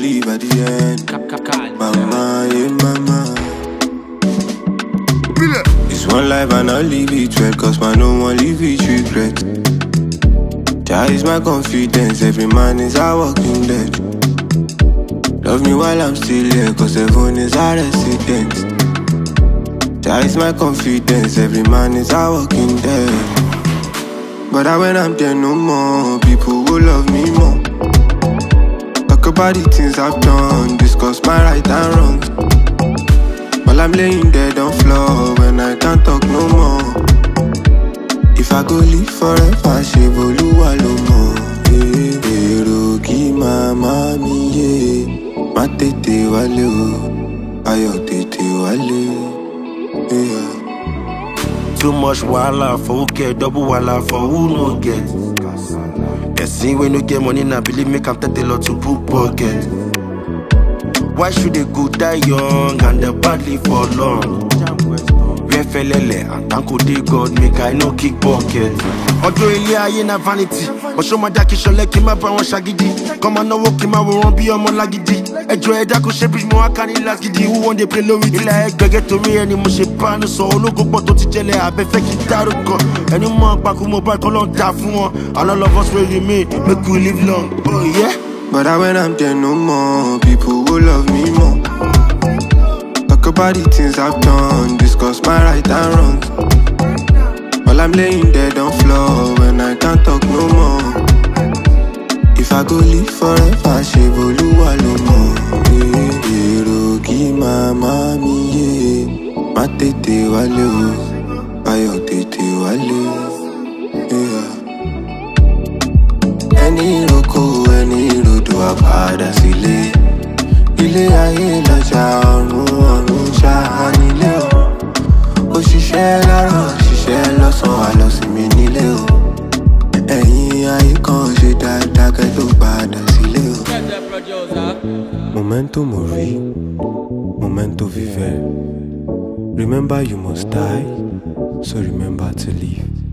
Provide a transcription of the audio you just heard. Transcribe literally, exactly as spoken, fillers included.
believe at the end. Mama, yeah, mama. It's one life and I'll leave it well, cause man no one leave it regret. That is my confidence, every man is a walking dead. Love me while I'm still here, cause everyone is a resident. That is my confidence, every man is a walking dead. But I, when I'm there no more, people will love me more. Talk about the things I've done, discuss my right and wrongs. While I'm laying dead on floor, when I can't talk no more. If I go live forever, she Oluwa lo mo. Ero ki mama mi ye, ma tete wale o, ayo tete wale. Yeah. Too much wala for who get, double wala for who no get. Person when no get money, now believe me, can take a lot to put pocket. Why should they go die young and they badly for long? Where felele and thank you God make I no kick pocket. Although ilé ayé na vanity, but show my daki show like him up and shagidi. Come on, no walk him, I won't be on my lagidi. Enjoy a dako shape bridge, more can in last giddy. Who want they play low with it? Like get to me any mushy pan, so no go but to tell I be fake it out of God. Any more back who mobile call on that for all of us where you mean, make we live long. Oh yeah. But I, when I'm there no more, people will love me more. Talk about the things I've done, discuss my right and wrongs. While I'm laying dead on floor, when I can't talk no more. If I go live forever, she Oluwa lo mo. Ero ki mama mi ye, ma tete wale o, ayo tete wale. Yeah. Any roko, any rodo apada sile. Ilé ayé lọ́jà ọ̀run ọ̀run ṣáá nílé o. Òṣìṣẹ́ lárọ̀ ṣiṣẹ́ lọ́sàn wá lọ sí mi nílé o. Ẹ̀yin ayé kan ṣe dáadáa kẹ́ tó padà sílé o. Momento mori, momento viver. Remember you must die, so remember to live.